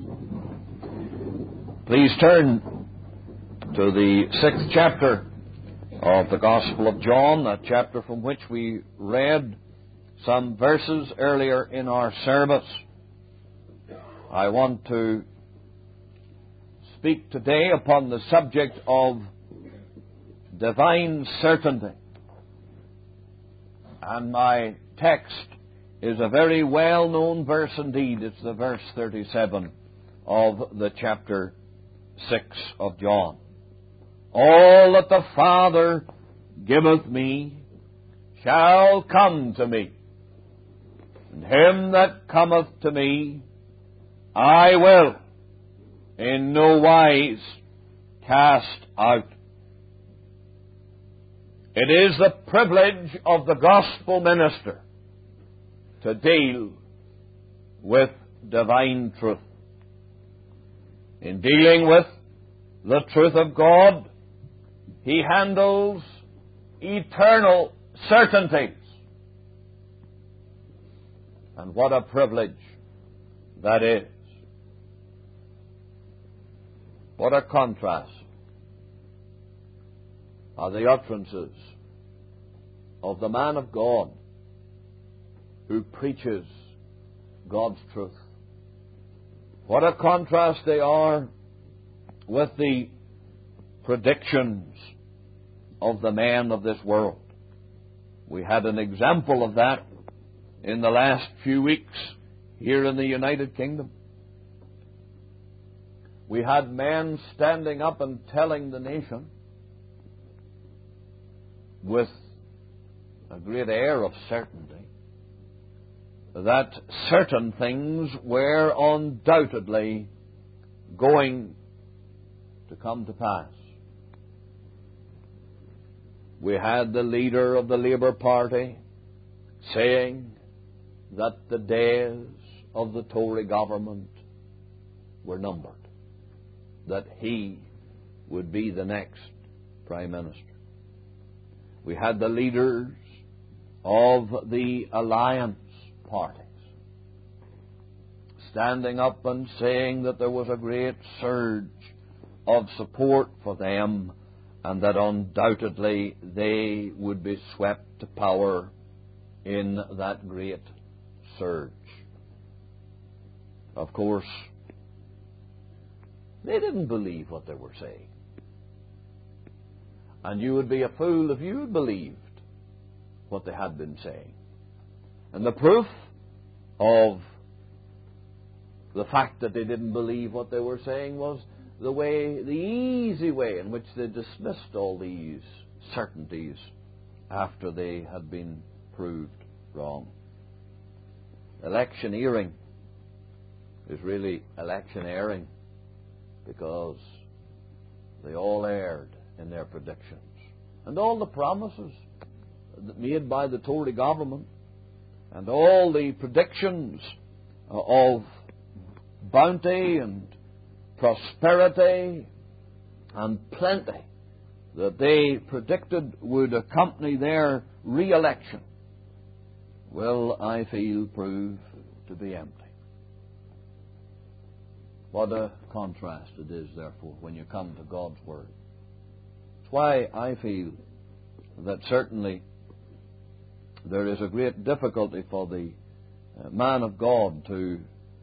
Please turn to the 6th chapter of the Gospel of John, that chapter from which we read some verses earlier in our service. I want to speak today upon the subject of divine certainty. And my text is a very well-known verse indeed. It's the verse 37 of the chapter 6 of John. All that the Father giveth me shall come to me, and him that cometh to me I will in no wise cast out. It is the privilege of the gospel minister to deal with divine truth. In dealing with the truth of God, he handles eternal certainties. And what a privilege that is. What a contrast are the utterances of the man of God who preaches God's truth. What a contrast they are with the predictions of the men of this world. We had an example of that in the last few weeks here in the United Kingdom. We had men standing up and telling the nation with a great air of certainty that certain things were undoubtedly going to come to pass. We had the leader of the Labour Party saying that the days of the Tory government were numbered, that he would be the next Prime Minister. We had the leaders of the alliance parties standing up and saying that there was a great surge of support for them and that undoubtedly they would be swept to power in that great surge. Of course, they didn't believe what they were saying. And you would be a fool if you had believed what they had been saying. And the proof of the fact that they didn't believe what they were saying was the easy way in which they dismissed all these certainties after they had been proved wrong. Electioneering is really electioneering because they all erred in their predictions. And all the promises made by the Tory government and all the predictions of bounty and prosperity and plenty that they predicted would accompany their re-election will, I feel, prove to be empty. What a contrast it is, therefore, when you come to God's Word. It's why I feel that certainly there is a great difficulty for the man of God to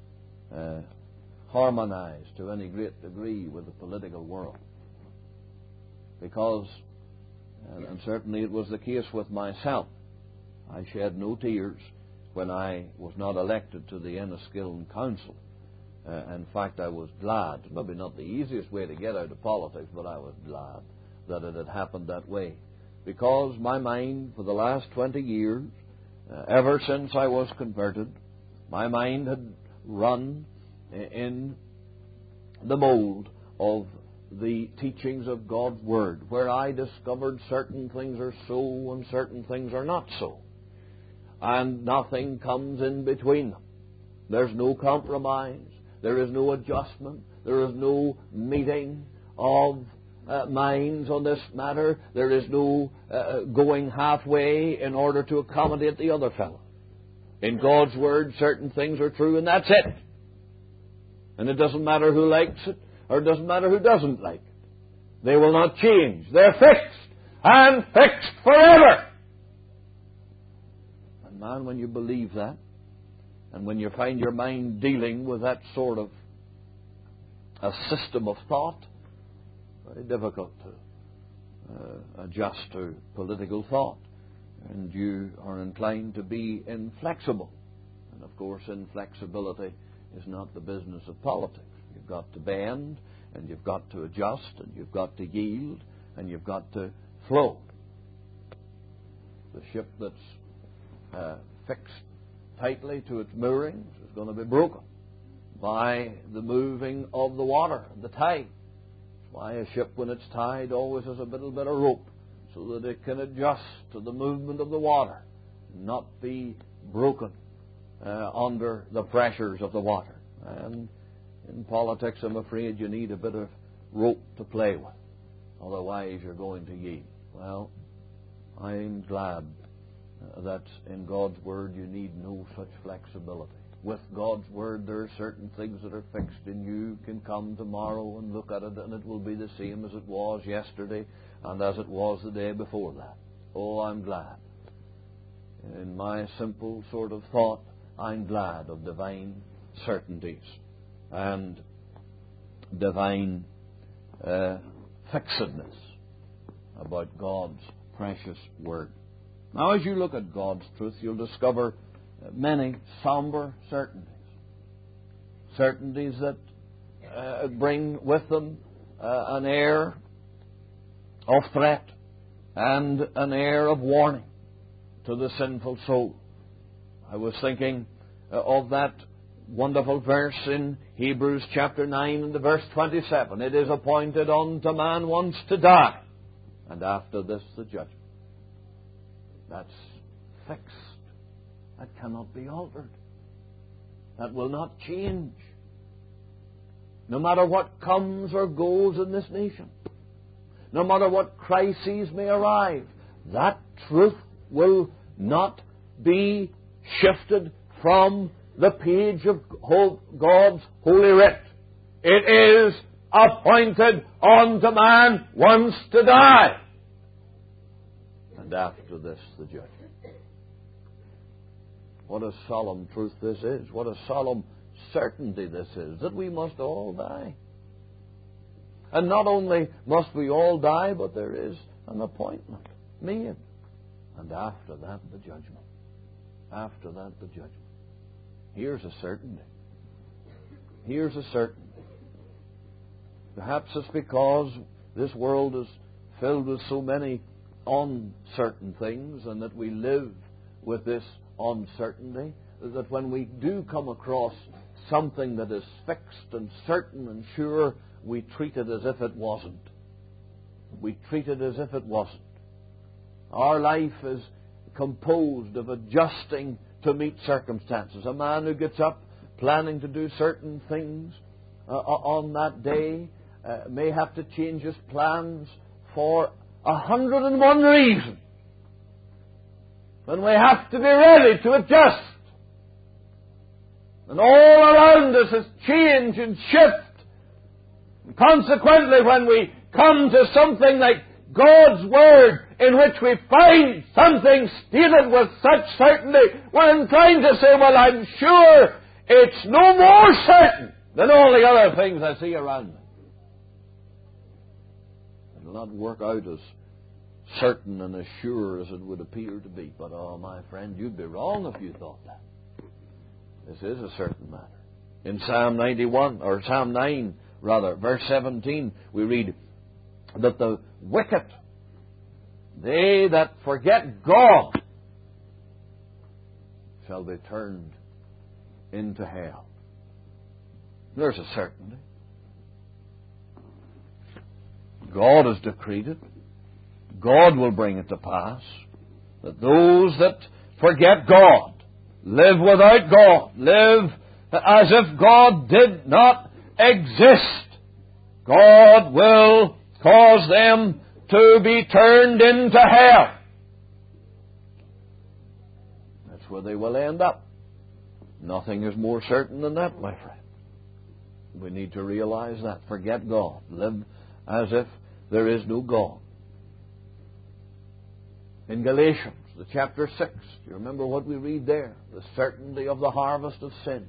harmonize to any great degree with the political world. Because, and certainly it was the case with myself, I shed no tears when I was not elected to the Enniskillen Council. In fact, I was glad, maybe not the easiest way to get out of politics, but I was glad that it had happened that way. Because my mind, for the last 20 years, ever since I was converted, my mind had run in the mold of the teachings of God's Word, where I discovered certain things are so and certain things are not so. And nothing comes in between them. There's no compromise. There is no adjustment. There is no meeting of minds on this matter. There is no going halfway in order to accommodate the other fellow. In God's Word, certain things are true, and that's it. And it doesn't matter who likes it, or it doesn't matter who doesn't like it. They will not change. They're fixed, and fixed forever. And man, when you believe that, and when you find your mind dealing with that sort of a system of thought, very difficult to adjust to political thought. And you are inclined to be inflexible. And of course, inflexibility is not the business of politics. You've got to bend, and you've got to adjust, and you've got to yield, and you've got to float. The ship that's fixed tightly to its moorings is going to be broken by the moving of the water, the tide. That's why a ship, when it's tied, always has a little bit of rope, so that it can adjust to the movement of the water, not be broken under the pressures of the water. And in politics, I'm afraid you need a bit of rope to play with. Otherwise, you're going to yield. Well, I'm glad that in God's Word you need no such flexibility. With God's Word, there are certain things that are fixed, and you can come tomorrow and look at it, and it will be the same as it was yesterday and as it was the day before that. Oh, I'm glad. In my simple sort of thought, I'm glad of divine certainties and divine fixedness about God's precious Word. Now, as you look at God's truth, you'll discover many somber certainties. Certainties that bring with them an air of threat and an air of warning to the sinful soul. I was thinking of that wonderful verse in Hebrews chapter 9 and the verse 27. It is appointed unto man once to die, and after this the judgment. That's fixed. That cannot be altered. That will not change. No matter what comes or goes in this nation, no matter what crises may arrive, that truth will not be shifted from the page of God's Holy Writ. It is appointed unto man once to die, and after this the judgment. What a solemn truth this is. What a solemn certainty this is, that we must all die. And not only must we all die, but there is an appointment made. And after that, the judgment. After that, the judgment. Here's a certainty. Here's a certainty. Perhaps it's because this world is filled with so many uncertain things, and that we live with this uncertainty, that when we do come across something that is fixed and certain and sure, we treat it as if it wasn't. We treat it as if it wasn't. Our life is composed of adjusting to meet circumstances. A man who gets up planning to do certain things on that day may have to change his plans for 101 reasons. When we have to be ready to adjust. And all around us is change and shift. And consequently, when we come to something like God's Word, in which we find something stated with such certainty, we're inclined to say, well, I'm sure it's no more certain than all the other things I see around me. It'll not work out as certain and as sure as it would appear to be. But, oh, my friend, you'd be wrong if you thought that. This is a certain matter. In Psalm 9, verse 17, we read that the wicked, they that forget God, shall be turned into hell. There's a certainty. God has decreed it. God will bring it to pass that those that forget God, live without God, live as if God did not exist, God will cause them to be turned into hell. That's where they will end up. Nothing is more certain than that, my friend. We need to realize that. Forget God. Live as if there is no God. In Galatians, the chapter 6, do you remember what we read there? The certainty of the harvest of sin.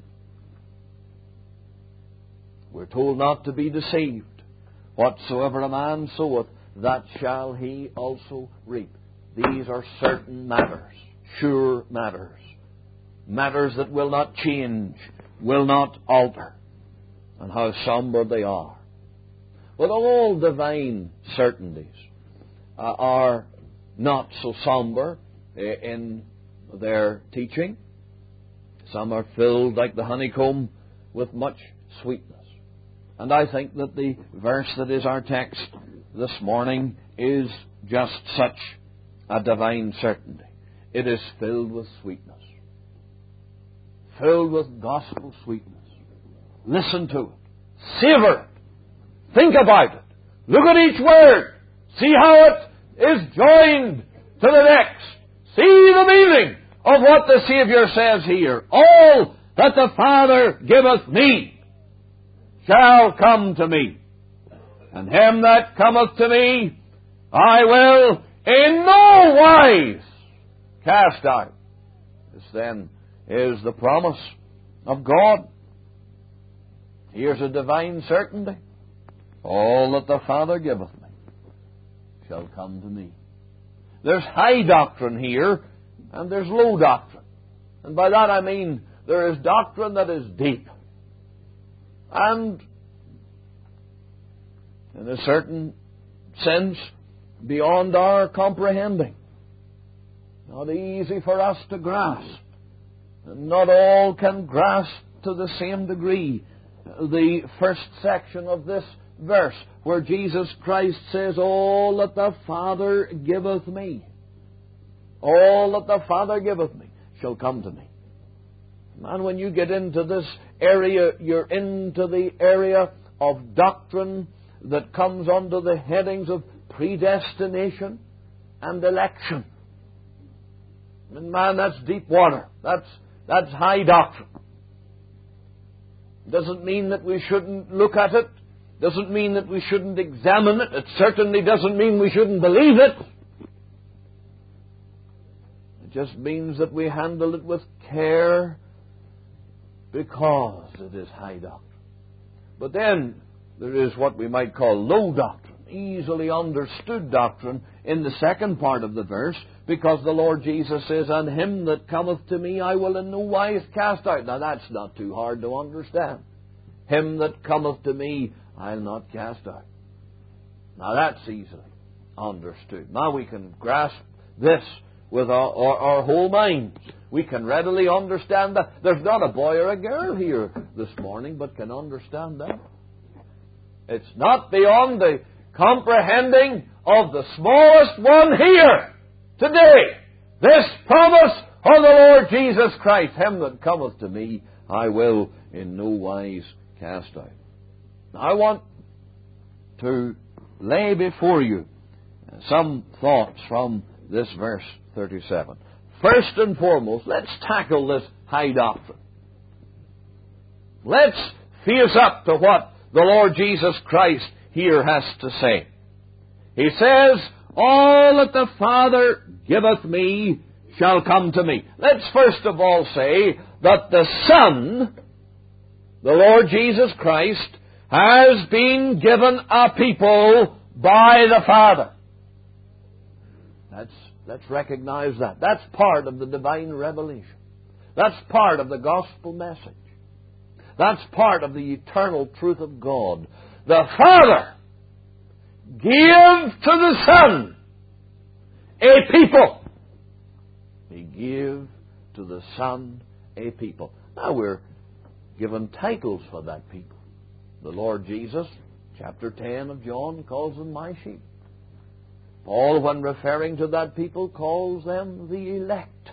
We're told not to be deceived. Whatsoever a man soweth, that shall he also reap. These are certain matters, sure matters, matters that will not change, will not alter. And how somber they are. But all divine certainties are not so somber in their teaching. Some are filled like the honeycomb with much sweetness. And I think that the verse that is our text this morning is just such a divine certainty. It is filled with sweetness. Filled with gospel sweetness. Listen to it. Savor it. Think about it. Look at each word. See how it is joined to the next. See the meaning of what the Savior says here. All that the Father giveth me shall come to me. And him that cometh to me I will in no wise cast out. This then is the promise of God. Here's a divine certainty. All that the Father giveth me shall come to me. There's high doctrine here, and there's low doctrine. And by that I mean there is doctrine that is deep. And in a certain sense, beyond our comprehending. Not easy for us to grasp. And not all can grasp to the same degree the first section of this verse, where Jesus Christ says, all that the Father giveth me, all that the Father giveth me shall come to me. Man, when you get into this area, you're into the area of doctrine that comes under the headings of predestination and election. And man, that's deep water. That's high doctrine. Doesn't mean that we shouldn't look at it. Doesn't mean that we shouldn't examine it. It certainly doesn't mean we shouldn't believe it. It just means that we handle it with care because it is high doctrine. But then there is what we might call low doctrine, easily understood doctrine in the second part of the verse, because the Lord Jesus says, and him that cometh to me I will in no wise cast out. Now that's not too hard to understand. Him that cometh to me I'll not cast out. Now that's easily understood. Now we can grasp this with our whole minds. We can readily understand that. There's not a boy or a girl here this morning but can understand that. It's not beyond the comprehending of the smallest one here today. This promise of the Lord Jesus Christ, him that cometh to me I will in no wise cast out. Now I want to lay before you some thoughts from this verse 37. First and foremost, let's tackle this high doctrine. Let's face up to what the Lord Jesus Christ here has to say. He says, all that the Father giveth me shall come to me. Let's first of all say that the Son, the Lord Jesus Christ, has been given a people by the Father. Let's recognize that. That's part of the divine revelation. That's part of the gospel message. That's part of the eternal truth of God. The Father gave to the Son a people. He gave to the Son a people. Now we're given titles for that people. The Lord Jesus, chapter 10 of John, calls them my sheep. Paul, when referring to that people, calls them the elect.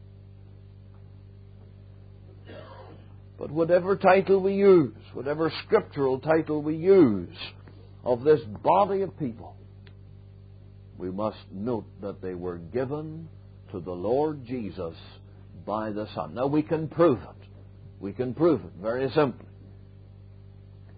But whatever title we use, whatever scriptural title we use of this body of people, we must note that they were given to the Lord Jesus by the Son. Now we can prove it. We can prove it very simply.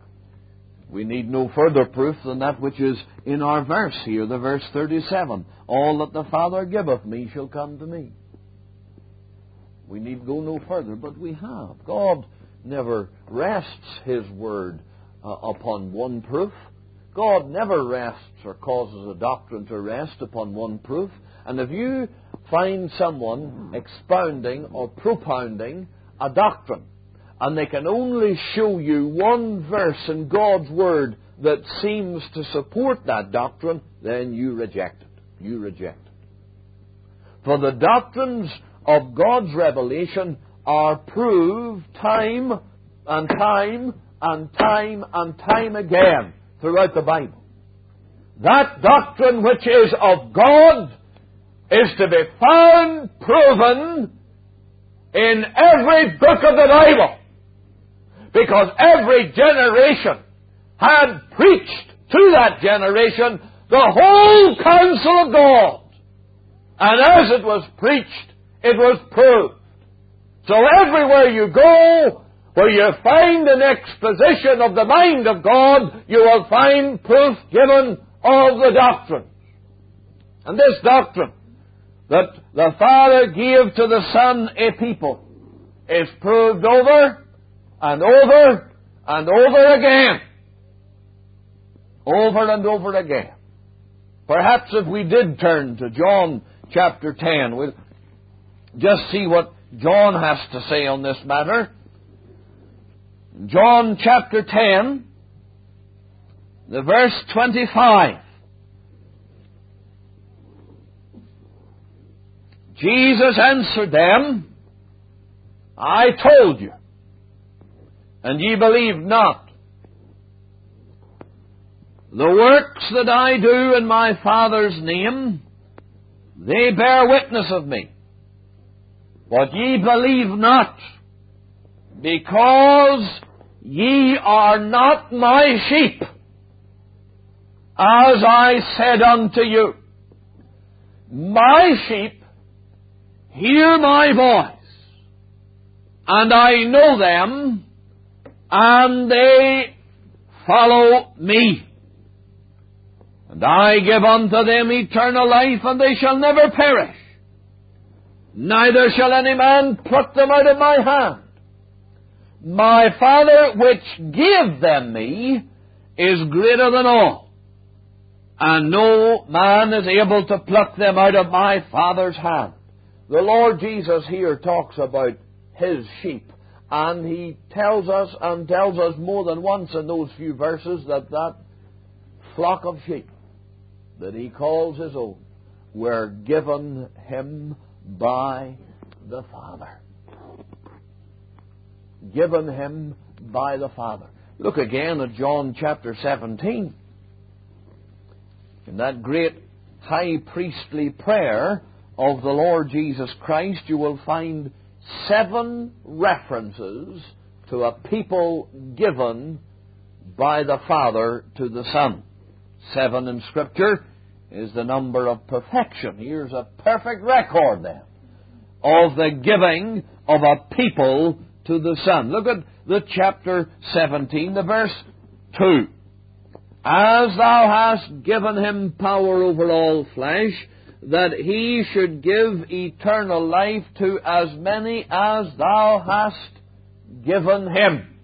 We need no further proof than that which is in our verse here, the verse 37. All that the Father giveth me shall come to me. We need go no further, but we have. God never rests His Word upon one proof. God never rests or causes a doctrine to rest upon one proof. And if you find someone expounding or propounding a doctrine, and they can only show you one verse in God's Word that seems to support that doctrine, then you reject it. You reject it. For the doctrines of God's revelation are proved time and time and time and time again throughout the Bible. That doctrine which is of God is to be found proven in every book of the Bible, because every generation had preached to that generation the whole counsel of God. And as it was preached, it was proved. So everywhere you go, where you find an exposition of the mind of God, you will find proof given of the doctrine. And this doctrine, that the Father gave to the Son a people, is proved over and over and over again. Over and over again. Perhaps if we did turn to John chapter 10, we'll just see what John has to say on this matter. John chapter 10, the verse 25. Jesus answered them, I told you, and ye believe not. The works that I do in my Father's name, they bear witness of me. But ye believe not, because ye are not my sheep, as I said unto you. My sheep hear my voice, and I know them, and they follow me. And I give unto them eternal life, and they shall never perish, neither shall any man pluck them out of my hand. My Father which gave them me is greater than all, and no man is able to pluck them out of my Father's hand. The Lord Jesus here talks about His sheep, and He tells us more than once in those few verses that flock of sheep that He calls His own were given Him by the Father. Given Him by the Father. Look again at John chapter 17. In that great high priestly prayer of the Lord Jesus Christ, you will find 7 references to a people given by the Father to the Son. 7 in Scripture is the number of perfection. Here's a perfect record then of the giving of a people to the Son. Look at the chapter 17, the verse 2. As thou hast given Him power over all flesh, that He should give eternal life to as many as thou hast given Him.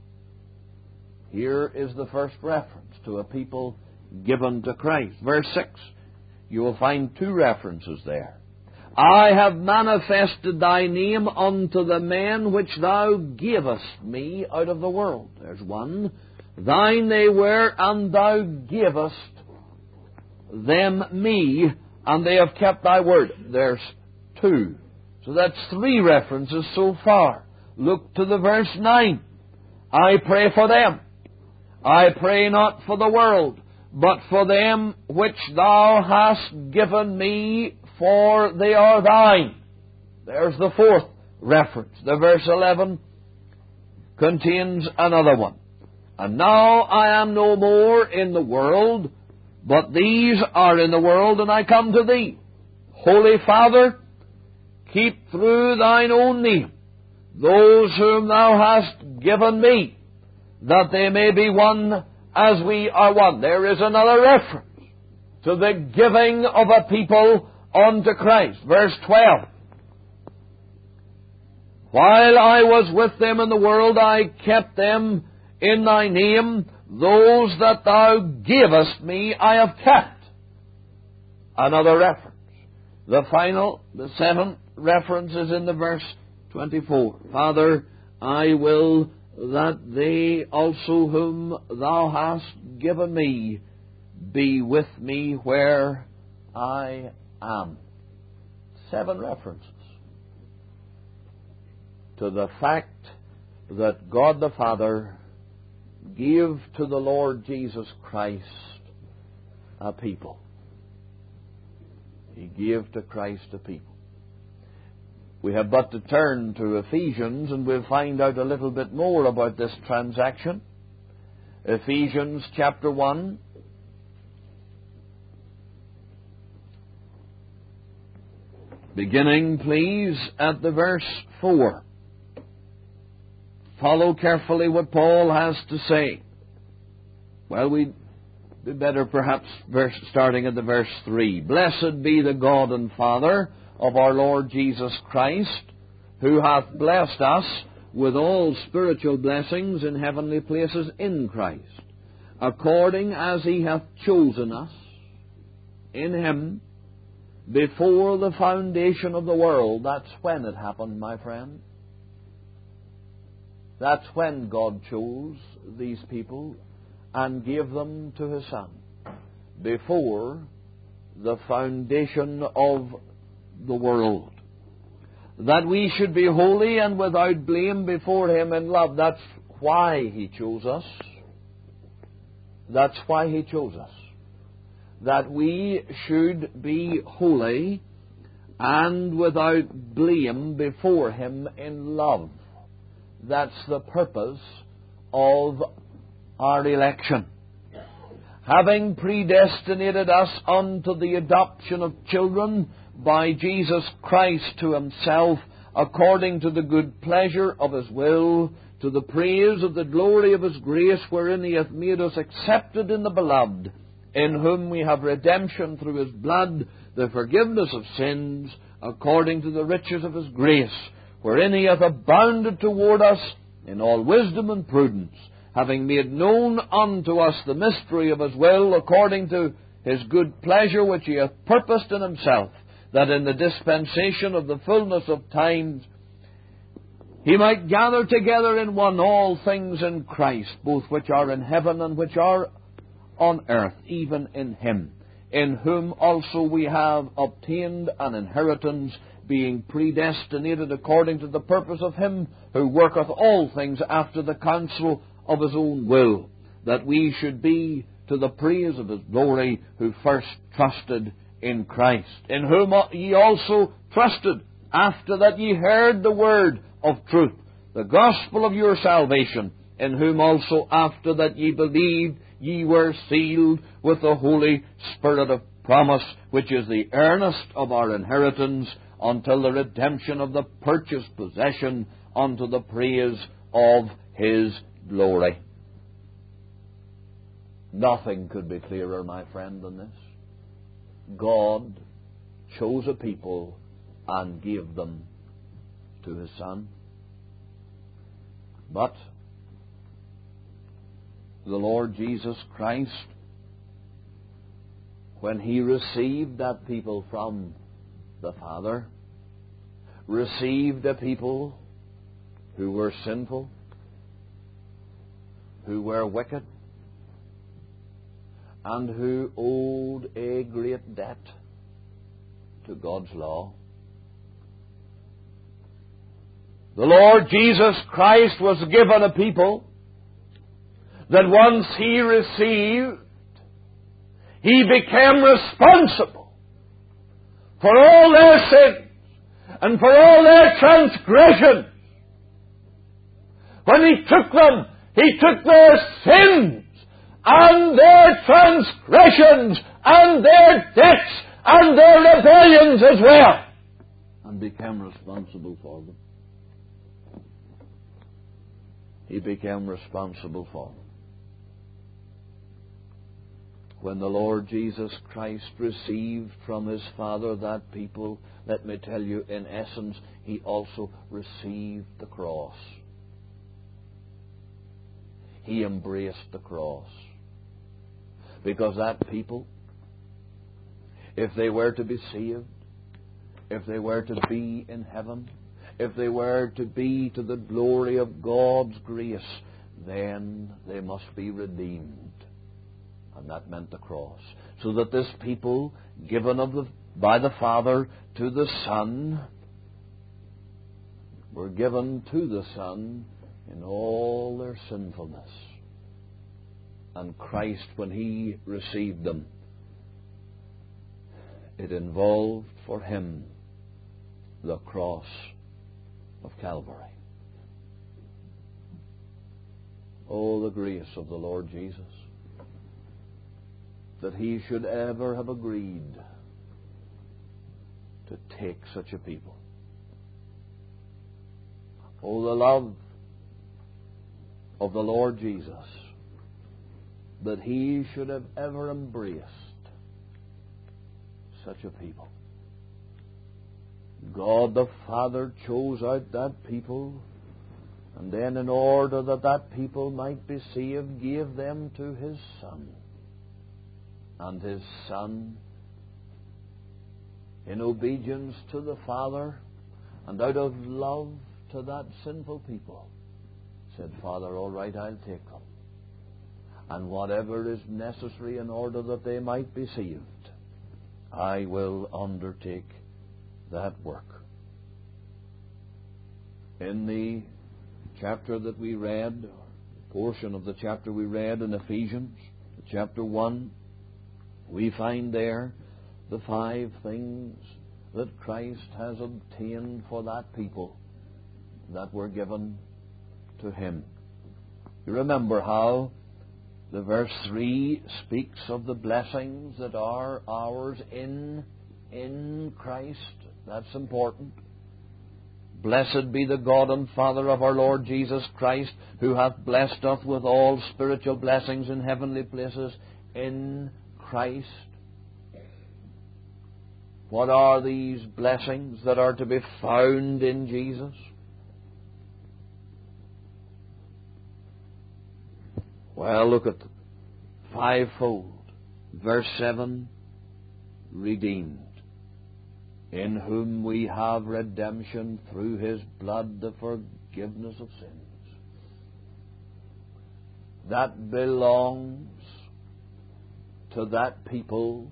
Here is the first reference to a people given to Christ. Verse 6. You will find 2 references there. I have manifested thy name unto the men which thou gavest me out of the world. There's one. Thine they were, and thou gavest them me, and they have kept thy word. There's 2. So that's 3 references so far. Look to the verse 9. I pray for them. I pray not for the world, but for them which thou hast given me, for they are thine. There's the 4th reference. The verse 11 contains another one. And now I am no more in the world, but these are in the world, and I come to thee. Holy Father, keep through thine own name those whom thou hast given me, that they may be one as we are one. There is another reference to the giving of a people unto Christ. Verse 12. While I was with them in the world, I kept them in thy name. Those that thou gavest me, I have kept. Another reference. The seventh reference is in the verse 24. Father, I will that they also whom thou hast given me be with me where I am. 7 references to the fact that God the Father gave to the Lord Jesus Christ a people. He gave to Christ a people. We have but to turn to Ephesians and we'll find out a little bit more about this transaction. Ephesians chapter 1. Beginning, please, at the verse 4. Follow carefully what Paul has to say. Well, we'd be better perhaps starting at the verse 3. Blessed be the God and Father of our Lord Jesus Christ, who hath blessed us with all spiritual blessings in heavenly places in Christ, according as He hath chosen us in Him before the foundation of the world. That's when it happened, my friend. That's when God chose these people and gave them to His Son, before the foundation of the world, that we should be holy and without blame before Him in love. That's why He chose us. That's why He chose us. That we should be holy and without blame before Him in love. That's the purpose of our election. Having predestinated us unto the adoption of children by Jesus Christ to Himself, according to the good pleasure of His will, to the praise of the glory of His grace, wherein He hath made us accepted in the Beloved, in whom we have redemption through His blood, the forgiveness of sins, according to the riches of His grace, wherein He hath abounded toward us in all wisdom and prudence, having made known unto us the mystery of His will, according to His good pleasure which He hath purposed in Himself, that in the dispensation of the fullness of times He might gather together in one all things in Christ, both which are in heaven and which are on earth, even in Him, in whom also we have obtained an inheritance, being predestinated according to the purpose of Him who worketh all things after the counsel of His own will, that we should be to the praise of His glory, who first trusted in Christ, in whom ye also trusted, after that ye heard the word of truth, the gospel of your salvation, in whom also after that ye believed, ye were sealed with the Holy Spirit of promise, which is the earnest of our inheritance, until the redemption of the purchased possession, unto the praise of His glory. Nothing could be clearer, my friend, than this. God chose a people and gave them to His Son. But the Lord Jesus Christ, when He received that people from the Father, received a people who were sinful, who were wicked, and who owed a great debt to God's law. The Lord Jesus Christ was given a people that once He received, He became responsible for all their sins and for all their transgressions. When He took them, He took their sins and their transgressions and their debts and their rebellions as well, and became responsible for them. He became responsible for them. when the Lord Jesus Christ received from His Father that people, let me tell you, in essence, He also received the cross. He embraced the cross. Because that people, if they were to be saved, if they were to be in heaven, if they were to be to the glory of God's grace, then they must be redeemed. And that meant the cross. So that this people, given by the Father to the Son, were given to the Son in all their sinfulness. And Christ, when He received them, it involved for Him the cross of Calvary. Oh, the grace of the Lord Jesus, that He should ever have agreed to take such a people. Oh, the love of the Lord Jesus, that He should have ever embraced such a people. God the Father chose out that people, and then in order that that people might be saved, gave them to His Son. And His Son, in obedience to the Father and out of love to that sinful people, said, Father, all right, I'll take them. And whatever is necessary in order that they might be saved, I will undertake that work. In the chapter that we read, portion of the chapter we read in Ephesians, chapter 1, we find there the 5 things that Christ has obtained for that people that were given to Him. You remember how the verse 3 speaks of the blessings that are ours in Christ. That's important. Blessed be the God and Father of our Lord Jesus Christ, who hath blessed us with all spiritual blessings in heavenly places in Christ. What are these blessings that are to be found in Jesus? Well, look at them. 5-fold. Verse 7, redeemed, in whom we have redemption through His blood, the forgiveness of sins. That belongs to that people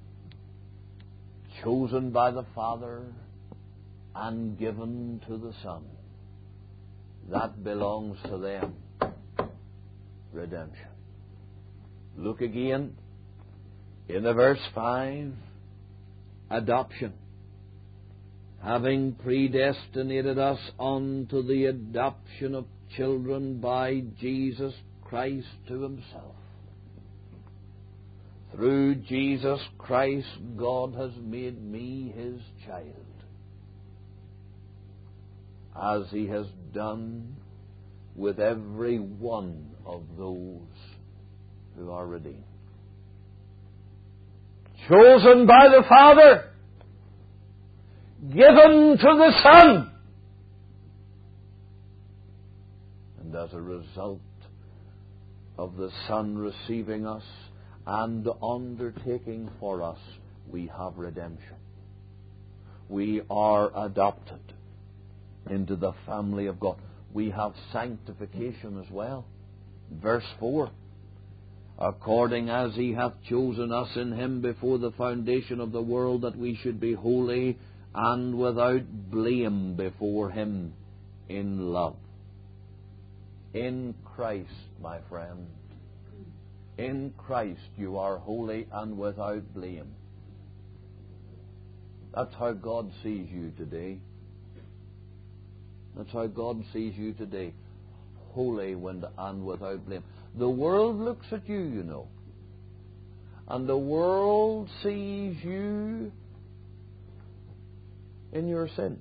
chosen by the Father and given to the Son. That belongs to them. Redemption. Look again in the verse 5, adoption. Having predestinated us unto the adoption of children by Jesus Christ to Himself. Through Jesus Christ, God has made me His child, as He has done with every one of those who are redeemed. Chosen by the Father, given to the Son, and as a result of the Son receiving us and undertaking for us, we have redemption. We are adopted into the family of God. We have sanctification as well. Verse 4, according as He hath chosen us in Him before the foundation of the world, that we should be holy and without blame before Him in love. In Christ, my friend, in Christ you are holy and without blame. That's how God sees you today. That's how God sees you today. Holy and without blame. The world looks at you, you know. And the world sees you in your sin.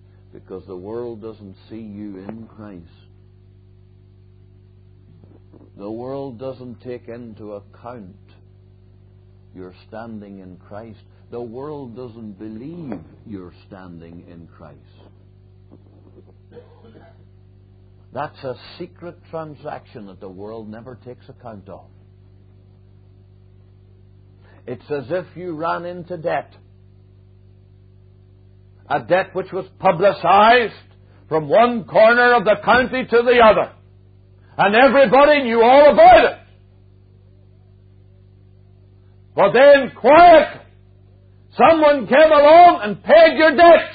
Because the world doesn't see you in Christ. The world doesn't take into account your standing in Christ. The world doesn't believe you're standing in Christ. That's a secret transaction that the world never takes account of. It's as if you ran into debt. A debt which was publicized from one corner of the county to the other. And everybody knew all about it. But then, quietly, someone came along and paid your debts.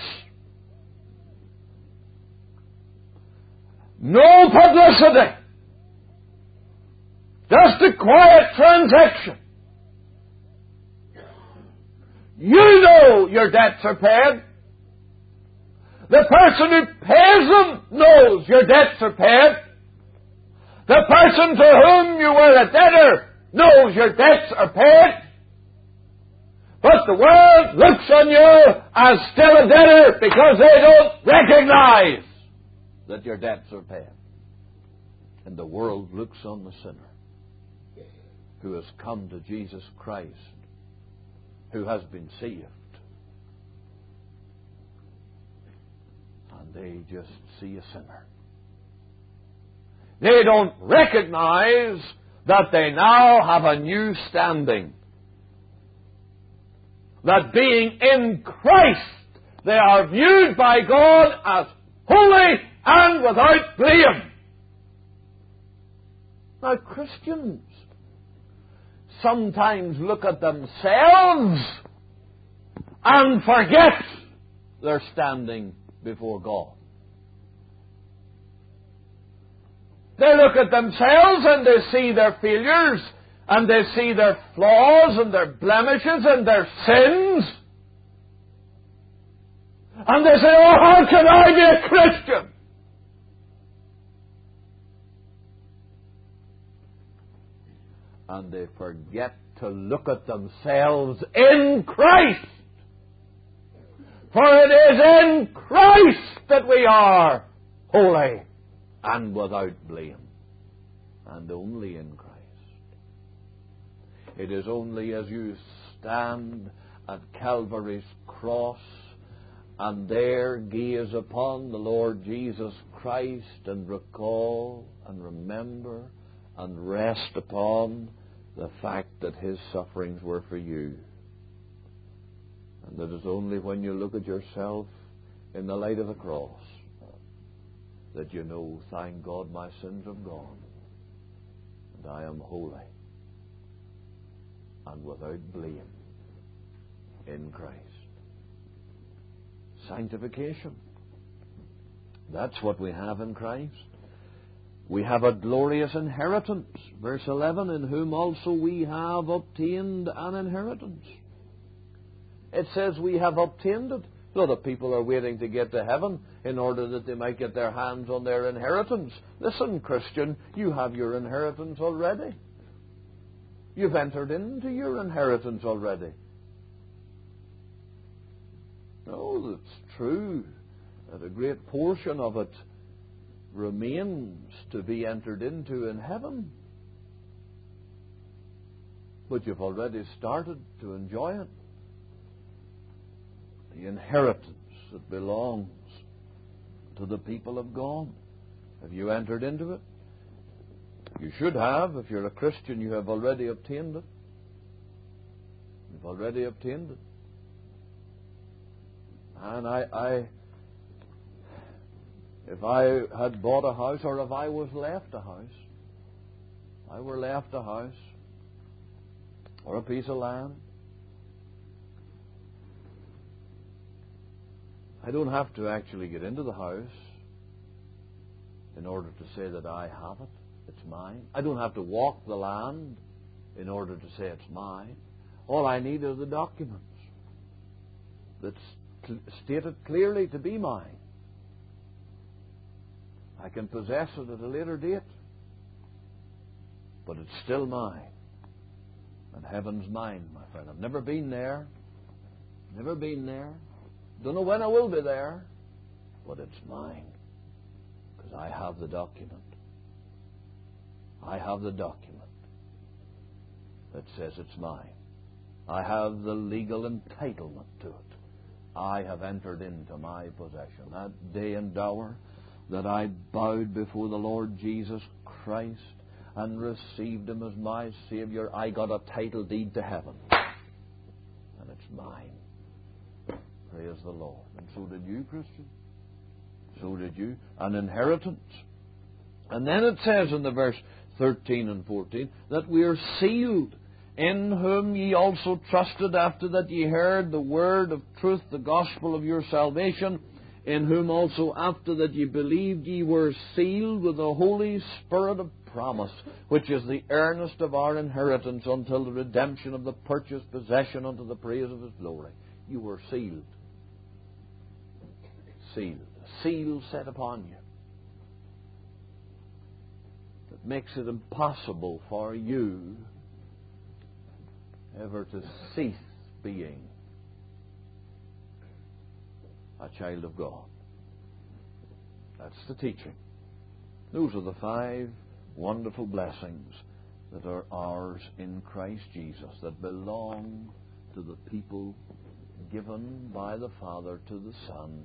No publicity. Just a quiet transaction. You know your debts are paid. The person who pays them knows your debts are paid. The person to whom you were a debtor knows your debts are paid. But the world looks on you as still a debtor because they don't recognize that your debts are paid. And the world looks on the sinner who has come to Jesus Christ, who has been saved. And they just see a sinner. They don't recognize that they now have a new standing. That being in Christ, they are viewed by God as holy and without blame. Now, Christians sometimes look at themselves and forget their standing before God. They look at themselves and they see their failures and they see their flaws and their blemishes and their sins. And they say, oh, how can I be a Christian? And they forget to look at themselves in Christ. For it is in Christ that we are holy and without blame. And only in Christ. It is only as you stand at Calvary's cross and there gaze upon the Lord Jesus Christ and recall and remember and rest upon the fact that His sufferings were for you. And it is only when you look at yourself in the light of the cross that you know, thank God, my sins have gone and I am holy and without blame in Christ. Sanctification. That's what we have in Christ. We have a glorious inheritance. Verse 11, in whom also we have obtained an inheritance. It says we have obtained it. So the people are waiting to get to heaven in order that they might get their hands on their inheritance. Listen, Christian, you have your inheritance already. You've entered into your inheritance already. No, it's true that a great portion of it remains to be entered into in heaven. But you've already started to enjoy it. The inheritance that belongs to the people of God. Have you entered into it? You should have. If you're a Christian, you have already obtained it. You've already obtained it. And if I had bought a house, or if I was left a house, I were left a house or a piece of land, I don't have to actually get into the house in order to say that I have it. It's mine. I don't have to walk the land in order to say it's mine. All I need are the documents that's stated clearly to be mine. I can possess it at a later date, but it's still mine. And heaven's mine, my friend. I've never been there. Never been there. Don't know when I will be there, but it's mine because I have the document. I have the document that says it's mine. I have the legal entitlement to it. I have entered into my possession. That day and hour that I bowed before the Lord Jesus Christ and received Him as my Savior, I got a title deed to heaven. And it's mine. Praise the Lord. And so did you, Christian. So did you. An inheritance. And then it says in the verse 13 and 14 that we are sealed, in whom ye also trusted after that ye heard the word of truth, the gospel of your salvation, in whom also after that ye believed ye were sealed with the Holy Spirit of promise, which is the earnest of our inheritance until the redemption of the purchased possession unto the praise of His glory. You were sealed. Sealed. A seal set upon you that makes it impossible for you ever to cease being a child of God. That's the teaching. Those are the 5 wonderful blessings that are ours in Christ Jesus, that belong to the people given by the Father to the Son,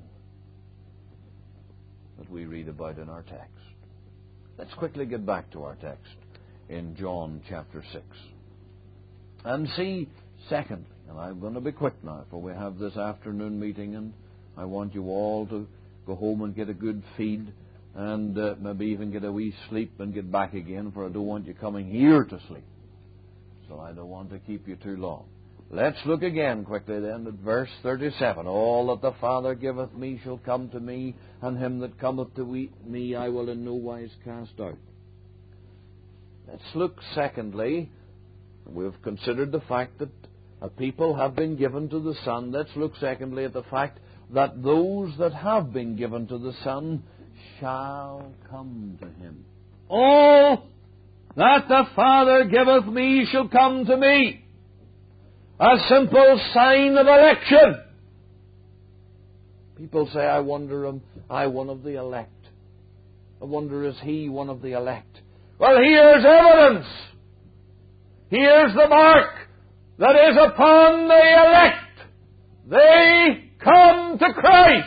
that we read about in our text. Let's quickly get back to our text in John chapter 6. And see, secondly, and I'm going to be quick now, for we have this afternoon meeting, and I want you all to go home and get a good feed, and maybe even get a wee sleep and get back again, for I don't want you coming here to sleep. So I don't want to keep you too long. Let's look again quickly then at verse 37. All that the Father giveth me shall come to me, and him that cometh to me I will in no wise cast out. Let's look secondly. We've considered the fact that a people have been given to the Son. Let's look secondly at the fact that those that have been given to the Son shall come to Him. All that the Father giveth me shall come to me. A simple sign of election. People say, I wonder, am I one of the elect? I wonder, is he one of the elect? Well, here's evidence. Here's the mark that is upon the elect. They come to Christ.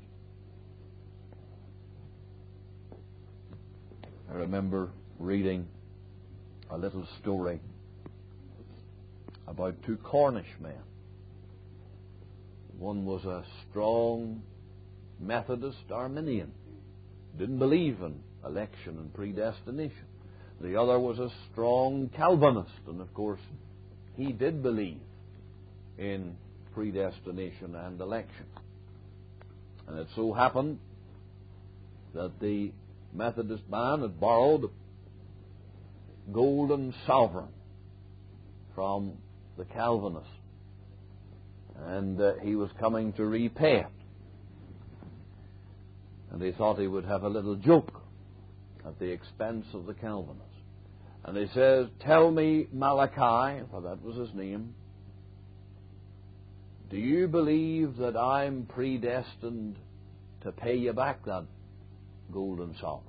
I remember reading a little story about 2 Cornish men. One was a strong Methodist Arminian, didn't believe in election and predestination. The other was a strong Calvinist, and of course he did believe in predestination and election. And it so happened that the Methodist man had borrowed a golden sovereign from the Calvinist, and he was coming to repay it. And he thought he would have a little joke at the expense of the Calvinist. And he says, tell me, Malachi, for that was his name, do you believe that I'm predestined to pay you back that golden sovereign?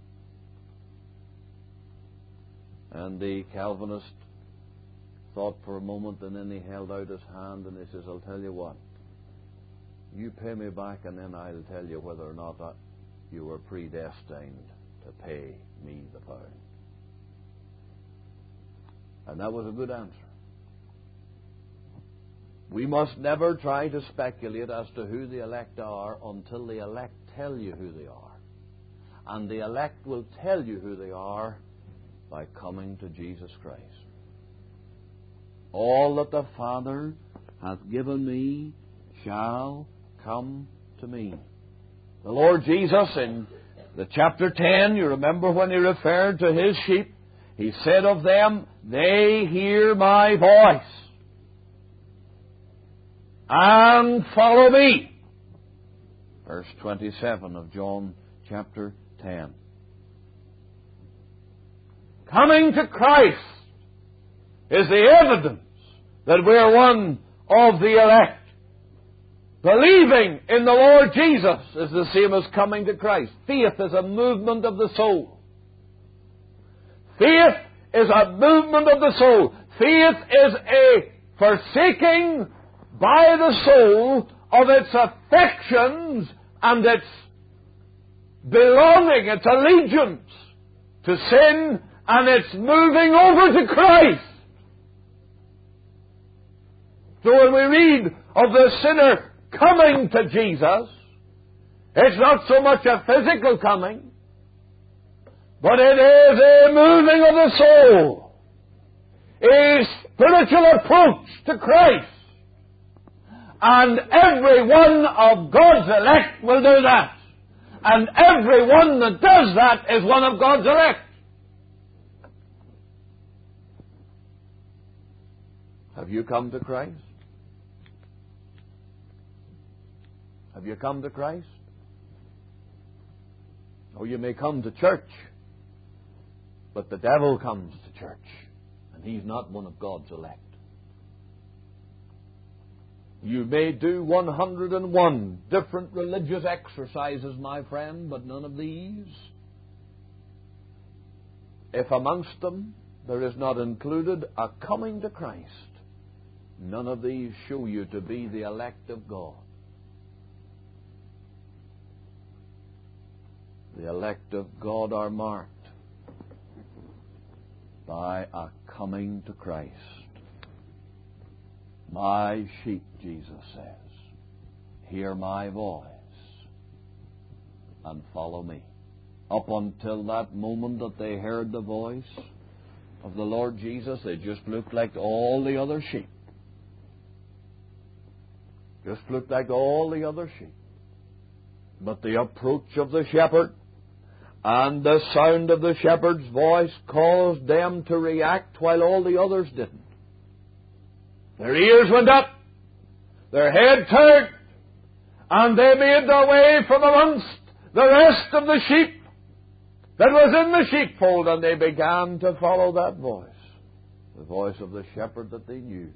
And the Calvinist thought for a moment, and then he held out his hand and he says, I'll tell you what, you pay me back and then I'll tell you whether or not you were predestined to pay me the pound. And that was a good answer. We must never try to speculate as to who the elect are until the elect tell you who they are. And the elect will tell you who they are by coming to Jesus Christ. All that the Father hath given me shall come to me. The Lord Jesus in the chapter 10, you remember when he referred to his sheep, he said of them, they hear my voice and follow me. Verse 27 of John chapter 10. Coming to Christ is the evidence that we're one of the elect. Believing in the Lord Jesus is the same as coming to Christ. Faith is a movement of the soul. Faith is a movement of the soul. Faith is a forsaking by the soul of its affections and its belonging, its allegiance to sin, and its moving over to Christ. So when we read of the sinner coming to Jesus, it's not so much a physical coming, but it is a moving of the soul, a spiritual approach to Christ. And every one of God's elect will do that. And every one that does that is one of God's elect. Have you come to Christ? Have you come to Christ? Or you may come to church, but the devil comes to church, and he's not one of God's elect. You may do 101 different religious exercises, my friend, but none of these, if amongst them there is not included a coming to Christ, none of these show you to be the elect of God. The elect of God are marked by a coming to Christ. My sheep, Jesus says, hear my voice and follow me. Up until that moment that they heard the voice of the Lord Jesus, they just looked like all the other sheep. Just looked like all the other sheep. But the approach of the shepherd and the sound of the shepherd's voice caused them to react while all the others didn't. Their ears went up, their head turned, and they made their way from amongst the rest of the sheep that was in the sheepfold, and they began to follow that voice, the voice of the shepherd that they knew.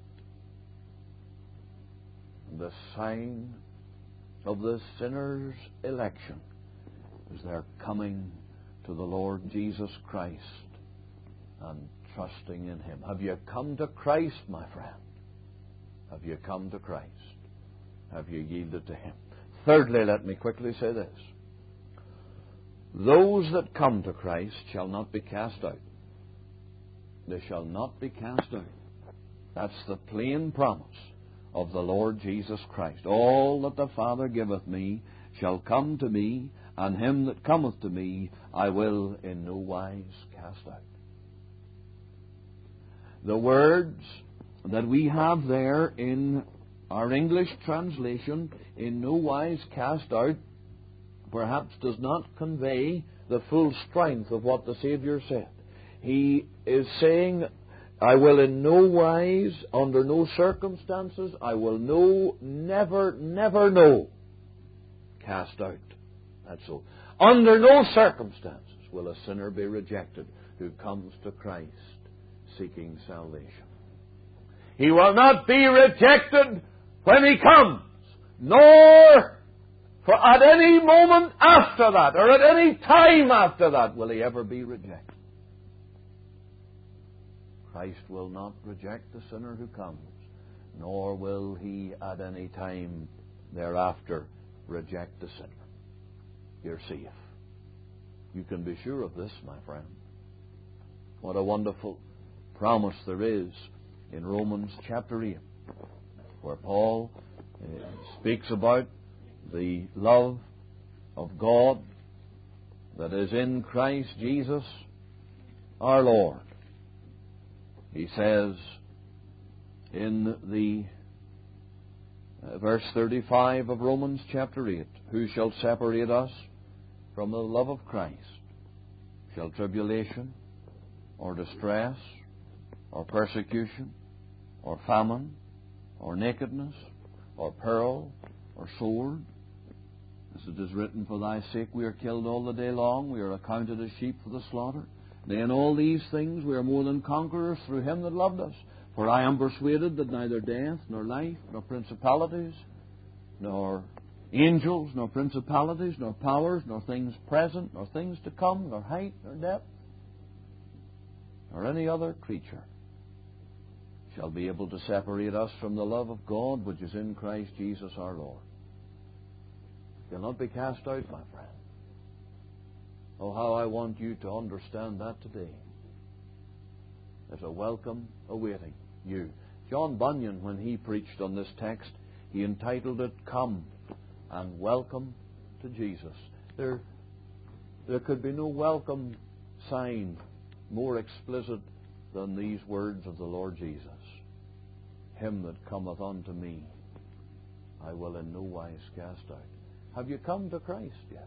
And the sign of the sinner's election is their coming to the Lord Jesus Christ and trusting in Him. Have you come to Christ, my friend? Have you come to Christ? Have you yielded to Him? Thirdly, let me quickly say this. Those that come to Christ shall not be cast out. They shall not be cast out. That's the plain promise of the Lord Jesus Christ. All that the Father giveth me shall come to me, and him that cometh to me I will in no wise cast out. The words that we have there in our English translation, in no wise cast out, perhaps does not convey the full strength of what the Savior said. He is saying, I will in no wise, under no circumstances, I will never cast out. That's so. Under no circumstances will a sinner be rejected who comes to Christ seeking salvation. He will not be rejected when he comes, nor for at any moment after that, or at any time after that, will he ever be rejected. Christ will not reject the sinner who comes, nor will he at any time thereafter reject the sinner. You're safe. You can be sure of this, my friend. What a wonderful promise there is in Romans chapter 8, where Paul speaks about the love of God that is in Christ Jesus our Lord. He says in the verse 35 of Romans chapter 8, who shall separate us from the love of Christ? Shall tribulation, or distress, or persecution, or famine, or nakedness, or peril, or sword? As it is written, for thy sake we are killed all the day long, we are accounted as sheep for the slaughter. Nay, in all these things we are more than conquerors through him that loved us. For I am persuaded that neither death, nor life, nor principalities, nor angels, nor principalities, nor powers, nor things present, nor things to come, nor height, nor depth, or any other creature shall be able to separate us from the love of God which is in Christ Jesus our Lord. You'll not be cast out, my friend. Oh, how I want you to understand that today. There's a welcome awaiting you. John Bunyan, when he preached on this text, he entitled it, "Come and Welcome to Jesus." There could be no welcome sign more explicit than these words of the Lord Jesus. "Him that cometh unto me, I will in no wise cast out." Have you come to Christ yet?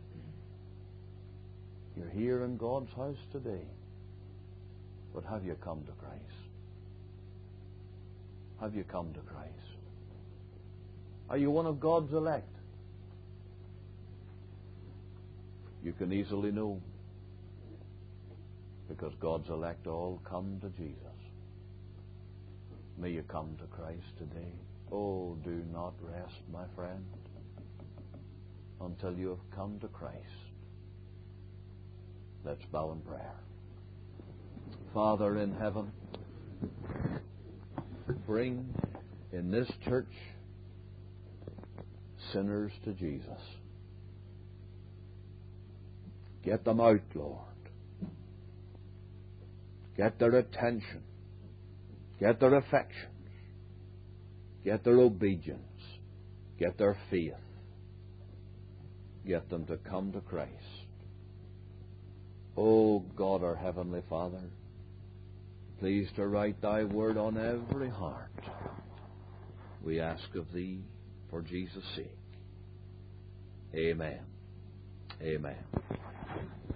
You're here in God's house today, but have you come to Christ? Have you come to Christ? Are you one of God's elect? You can easily know, because God's elect all come to Jesus. May you come to Christ today. Oh, do not rest, my friend, until you have come to Christ. Let's bow in prayer. Father in heaven, bring in this church sinners to Jesus. Get them out, Lord. Get their attention. Get their affections. Get their obedience. Get their faith. Get them to come to Christ. O God, our Heavenly Father, please to write Thy word on every heart. We ask of Thee for Jesus' sake. Amen. Amen.